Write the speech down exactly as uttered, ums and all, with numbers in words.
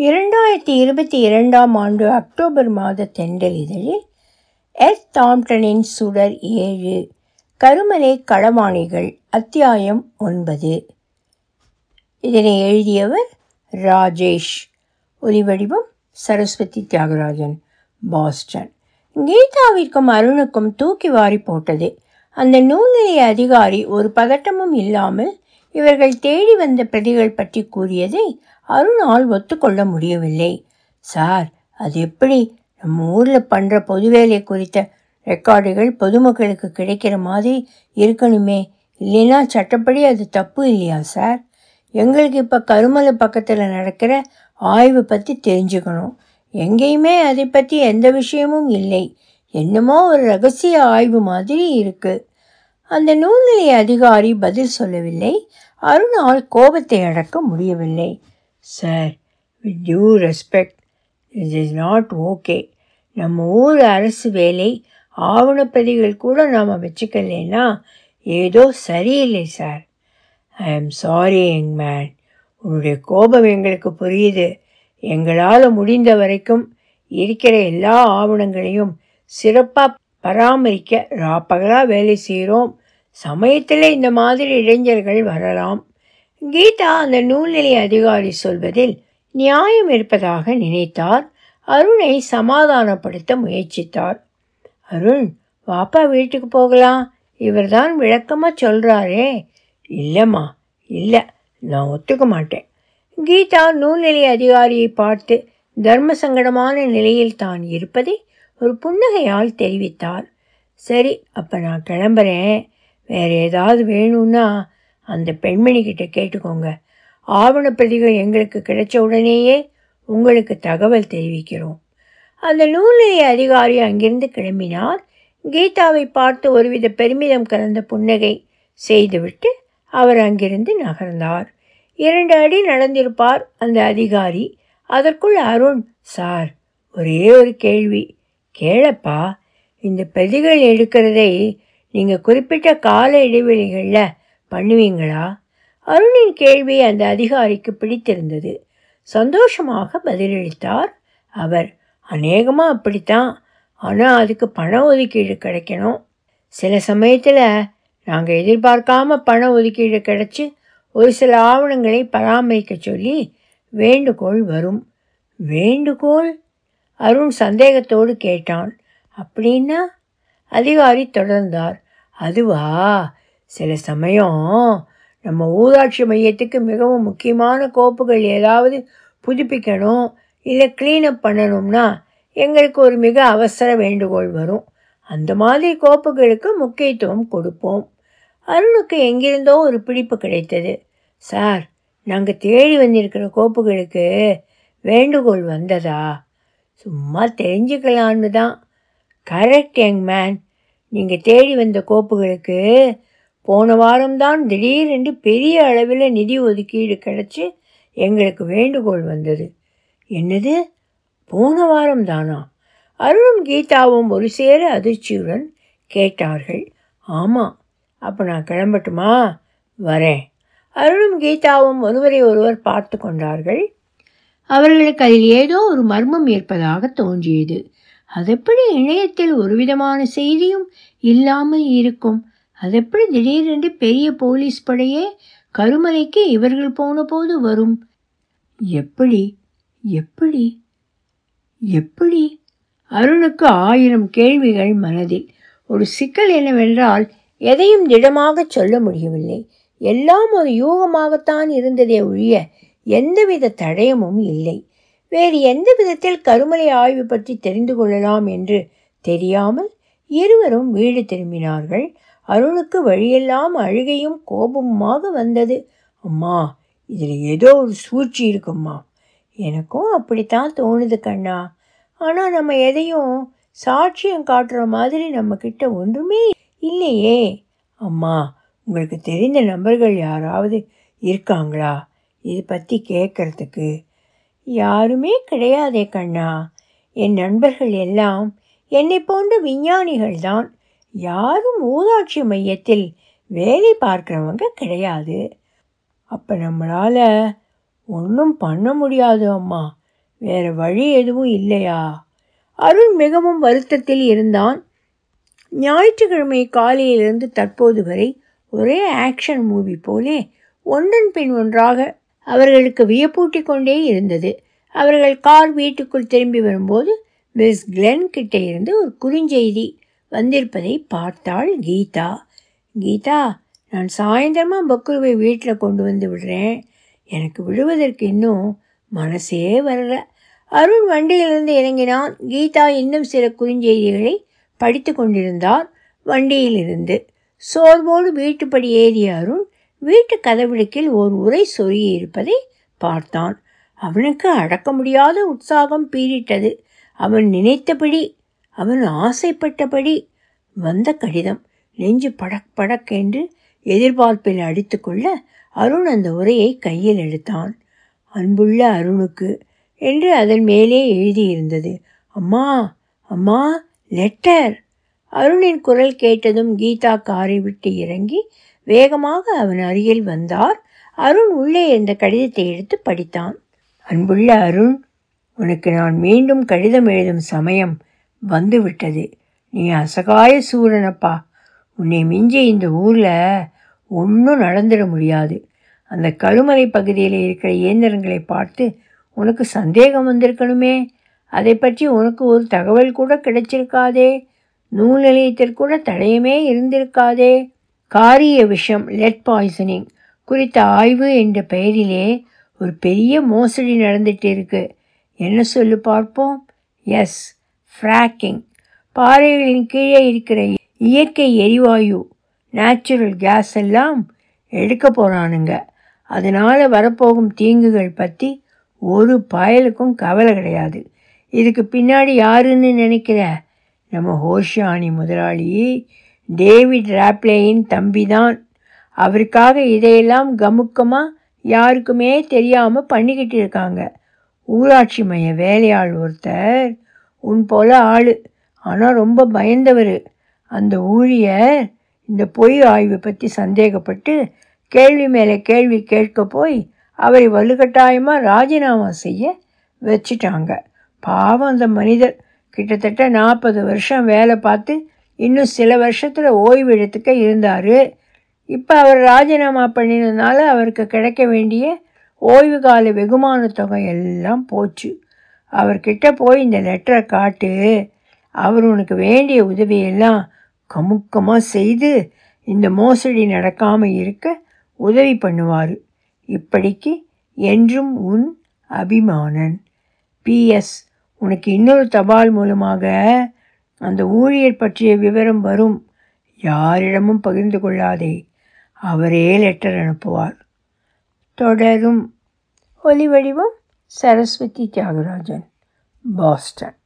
இரண்டாயிரத்தி இருபத்தி இரண்டாம் ஆண்டு அக்டோபர் மாத தென்றல் இதழில் எஸ் தாம்ப்டனின் சுடர் ஏழு, கருமலை களவாணிகள், அத்தியாயம் ஒன்பது. இதனை எழுதியவர் ராஜேஷ். ஒலிவடிவம் சரஸ்வதி தியாகராஜன், பாஸ்டன். கீதாவிற்கும் அருணுக்கும் தூக்கி வாரி போட்டது. அந்த நூல்நிலைய அதிகாரி ஒரு பதட்டமும் இல்லாமல் இவர்கள் தேடி வந்த பிரதிகள் பற்றி கூறியதை அருணால் ஒத்துக்கொள்ள முடியவில்லை. சார், அது எப்படி நம்ம ஊரில் பண்ணுற பொது வேலை குறித்த ரெக்கார்டுகள் பொதுமக்களுக்கு கிடைக்கிற மாதிரி இருக்கணுமே, இல்லைன்னா சட்டப்படி அது தப்பு இல்லையா சார்? எங்களுக்கு இப்போ கருமலை பக்கத்தில் நடக்கிற ஆய்வு பற்றி தெரிஞ்சுக்கணும். எங்கேயுமே அதை பற்றி எந்த விஷயமும் இல்லை. என்னமோ ஒரு ரகசிய ஆய்வு மாதிரி இருக்கு. அந்த நூல்நிலைய அதிகாரி பதில் சொல்லவில்லை. அருணால் கோபத்தை அடக்க முடியவில்லை. Sir, with due respect, this is not okay. நம்ம ஊர் அரசு வேலை ஆவணப்பதிகள் கூட நாம் வச்சுக்கலைன்னா ஏதோ சரியில்லை sir. I am sorry young man. உன்னுடைய கோபம் எங்களுக்கு புரியுது. எங்களால் முடிந்த வரைக்கும் இருக்கிற எல்லா ஆவணங்களையும் சிறப்பாக பராமரிக்க ராப்பகலாக வேலை செய்கிறோம். சமயத்தில் இந்த மாதிரி இளைஞர்கள் வரலாம். கீதா அந்த நூல்நிலைய அதிகாரி சொல்வதில் நியாயம் இருப்பதாக நினைத்தார். அருணை சமாதானப்படுத்த முயற்சித்தார். அருண், வாப்பா வீட்டுக்கு போகலாம், இவர் தான் விளக்கமாக சொல்கிறாரே. இல்லைம்மா, இல்லை, நான் ஒத்துக்க மாட்டேன். கீதா நூல்நிலைய அதிகாரியை பார்த்து தர்ம சங்கடமான நிலையில் தான் இருப்பதை ஒரு புன்னகையால் தெரிவித்தார். சரி, அப்போ நான் கிளம்புறேன். வேறு ஏதாவது வேணும்னா அந்த பெண்மணிக்கிட்ட கேட்டுக்கோங்க. ஆவணப்பிரதிகள் எங்களுக்கு கிடைச்ச உடனேயே உங்களுக்கு தகவல் தெரிவிக்கிறோம். அந்த நூல்நிலைய அதிகாரி அங்கிருந்து கிளம்பினார். கீதாவை பார்த்து ஒருவித பெருமிதம் கலந்த புன்னகை செய்துவிட்டு அவர் அங்கிருந்து நகர்ந்தார். இரண்டு அடி நடந்திருப்பார் அந்த அதிகாரி. அதற்குள் அருண், சார், ஒரே ஒரு கேள்வி. கேளப்பா. இந்த பிரதிகள் எடுக்கிறதை நீங்கள் குறிப்பிட்ட கால இடைவெளிகளில் பண்ணுவீங்களா? அருணின் கேள்வி அந்த அதிகாரிக்கு பிடித்திருந்தது. சந்தோஷமாக பதிலளித்தார் அவர். அநேகமாக அப்படித்தான். ஆனால் அதுக்கு பண ஒதுக்கீடு கிடைக்கணும். சில சமயத்தில் நாங்கள் எதிர்பார்க்காம பண ஒதுக்கீடு கிடைச்சி ஒரு சில ஆவணங்களை பராமரிக்க சொல்லி வேண்டுகோள் வரும். வேண்டுகோள்? அருண் சந்தேகத்தோடு கேட்டான். அப்படின்னா? அதிகாரி தொடர்ந்தார். அதுவா, சில சமயம் நம்ம ஊராட்சி மையத்துக்கு மிகவும் முக்கியமான கோப்புகள் ஏதாவது புதுப்பிக்கணும், இல்லை க்ளீனப் பண்ணணும்னா எங்களுக்கு ஒரு மிக அவசர வேண்டுகோள் வரும். அந்த மாதிரி கோப்புகளுக்கு முக்கியத்துவம் கொடுப்போம். அருணுக்கு எங்கிருந்தோ ஒரு பிடிப்பு கிடைத்தது. சார், நாங்கள் தேடி வந்திருக்கிற கோப்புகளுக்கு வேண்டுகோள் வந்ததா? சும்மா தெரிஞ்சுக்கலான்னு தான். Correct young man. நீங்கள் தேடி வந்த கோப்புகளுக்கு போன வாரம்தான் திடீரென்று பெரிய அளவில் நிதி ஒதுக்கீடு கிடச்சி எங்களுக்கு வேண்டுகோள் வந்தது. என்னது, போன வாரம் தானா? அருணும் கீதாவும் ஒரு சேர அதிர்ச்சியுடன் கேட்டார்கள். ஆமாம். அப்போ நான் கிளம்பட்டுமா? வரேன். அருணும் கீதாவும் ஒருவரை ஒருவர் பார்த்து கொண்டார்கள். அவர்களுக்கு அதில் ஏதோ ஒரு மர்மம் இருப்பதாக தோன்றியது. அதெப்படி இணையத்தில் ஒரு விதமான செய்தியும் இல்லாமல் இருக்கும்? அதெப்படி திடீரென்று பெரிய போலீஸ் படையே கருமலைக்கு இவர்கள் போன போது வரும்? எப்படி எப்படி எப்படி? அருணுக்கு ஆயிரம் கேள்விகள் மனதில். ஒரு சிக்கல் என்னவென்றால் எதையும் திடமாக சொல்ல முடியவில்லை. எல்லாம் ஒரு யூகமாகத்தான் இருந்ததே ஒழிய எந்தவித தடயமும் இல்லை. வேறு எந்த விதத்தில் கருமலை ஆய்வு பற்றி தெரிந்து கொள்ளலாம் என்று தெரியாமல் இருவரும் வீடு திரும்பினார்கள். அருணுக்கு வழியெல்லாம் அழுகையும் கோபமுமாக வந்தது. அம்மா, இதில் ஏதோ ஒரு சூழ்ச்சி இருக்கும்மா. எனக்கும் அப்படித்தான் தோணுது கண்ணா. ஆனால் நம்ம எதையும் சாட்சியம் காட்டுற மாதிரி நம்மக்கிட்ட ஒன்றுமே இல்லையே. அம்மா, உங்களுக்கு தெரிந்த நபர்கள் யாராவது இருக்காங்களா இது பற்றி கேட்குறதுக்கு? யாருமே கிடையாதே கண்ணா. என் நண்பர்கள் எல்லாம் என்னை போன்ற விஞ்ஞானிகள் தான். யாரும் ஊராட்சி மையத்தில் வேலை பார்க்குறவங்க கிடையாது. அப்போ நம்மளால் ஒன்றும் பண்ண முடியாது அம்மா. வேறு வழி எதுவும் இல்லையா? அருண் மிகவும் வருத்தத்தில் இருந்தான். ஞாயிற்றுக்கிழமை காலையிலிருந்து தற்போது வரை ஒரே ஆக்ஷன் மூவி போலே ஒன்றன் பின் ஒன்றாக அவர்களுக்கு வியப்பூட்டி கொண்டே இருந்தது. அவர்கள் கார் வீட்டுக்குள் திரும்பி வரும்போது மிஸ் கிளென் கிட்டே இருந்து ஒரு குறுஞ்செய்தி வந்திருப்பதை பார்த்தாள் கீதா. கீதா, நான் சாயந்தரமாக பக்ருவை வீட்டில் கொண்டு வந்து விடுறேன். எனக்கு விடுவதற்கு இன்னும் மனசே வரல. அருண் வண்டியிலிருந்து இறங்கினான். கீதா இன்னும் சில குறுஞ்செய்திகளை படித்து கொண்டிருந்தார். வண்டியிலிருந்து சோர்வோடு வீட்டுப்படி ஏறிய அருண் வீட்டு கதவிடுக்கில் ஓர் உரை சொருகி இருப்பதை பார்த்தான். அவனுக்கு அடக்க முடியாத உற்சாகம் பீரிட்டது. அவன் நினைத்தபடி, அவன் ஆசைப்பட்டபடி வந்த கடிதம். நெஞ்சு படக் படக் என்று எதிர்பார்ப்பில் அடித்து கொள்ள அருண் அந்த உரையை கையில் எடுத்தான். அன்புள்ள அருணுக்கு என்று அதன் மேலே எழுதியிருந்தது. அம்மா அம்மா லெட்டர். அருணின் குரல் கேட்டதும் கீதா காரை விட்டு இறங்கி வேகமாக அவன் அருகில் வந்தார். அருண் உள்ளே இருந்த கடிதத்தை எடுத்து படித்தான். அன்புள்ள அருண், உனக்கு நான் மீண்டும் கடிதம் எழுதும் சமயம் வந்துவிட்டது. நீ அசகாய சூரனப்பா. உன்னை மிஞ்சி இந்த ஊரில் ஒன்றும் நடந்துட முடியாது. அந்த கருமலை பகுதியில் இருக்கிற இயந்திரங்களை பார்த்து உனக்கு சந்தேகம் வந்திருக்கணுமே. அதை பற்றி உனக்கு ஒரு தகவல் கூட கிடைச்சிருக்காதே. நூல் நிலையத்திற்கூட தடயமே இருந்திருக்காதே. காரிய விஷம் லெட் பாய்சனிங் குறித்த ஆய்வு என்ற பெயரிலே ஒரு பெரிய மோசடி நடந்துட்டு இருக்கு. என்ன சொல்லு பார்ப்போம்? S, fracking. பாறைகளின் கீழே இருக்கிற இயற்கை எரிவாயு, நேச்சுரல் கேஸ் எல்லாம் எடுக்க போகிறானுங்க. அதனால் வரப்போகும் தீங்குகள் பற்றி ஒரு பயலுக்கும் கவலை கிடையாது. இதுக்கு பின்னாடி யாருன்னு நினைக்கிற? நம்ம ஹோஷியானி முதலாளி டேவிட் ராப்லேயின் தம்பி தான். அவருக்காக இதையெல்லாம் கமுக்கமாக யாருக்குமே தெரியாமல் பண்ணிக்கிட்டு இருக்காங்க. ஊராட்சி மைய வேலையாள் ஒருத்தர், உன் போல ஆள், ஆனால் ரொம்ப பயந்தவர். அந்த ஊழியர் இந்த பொய் ஆய்வு பற்றி சந்தேகப்பட்டு கேள்வி மேலே கேள்வி கேட்க போய் அவரை வலுக்கட்டாயமாக ராஜினாமா செய்ய வச்சிட்டாங்க. பாவம் அந்த மனிதர் கிட்டத்தட்ட நாற்பது வருஷம் வேலை பார்த்து இன்னும் சில வருஷத்தில் ஓய்வு எடுத்துக்க இருந்தார். இப்போ அவர் ராஜினாமா பண்ணினதுனால அவருக்கு கிடைக்க வேண்டிய ஓய்வு கால வெகுமான தொகை எல்லாம் போச்சு. அவர்கிட்ட போய் இந்த லெட்டரை காட்டு. அவர் உனக்கு வேண்டிய உதவியெல்லாம் கமுக்கமாக செய்து இந்த மோசடி நடக்காமல் இருக்க உதவி பண்ணுவார். இப்படிக்கு என்றும் உன் அபிமானன். பிஎஸ், உனக்கு இன்னொரு தபால் மூலமாக அந்த ஊழியர் பற்றிய விவரம் வரும். யாரிடமும் பகிர்ந்து கொள்ளாதே. அவரே லெட்டர் அனுப்புவார். தொடரும். ஒலி வடிவம் சரஸ்வதி தியாகராஜன், பாஸ்டன்.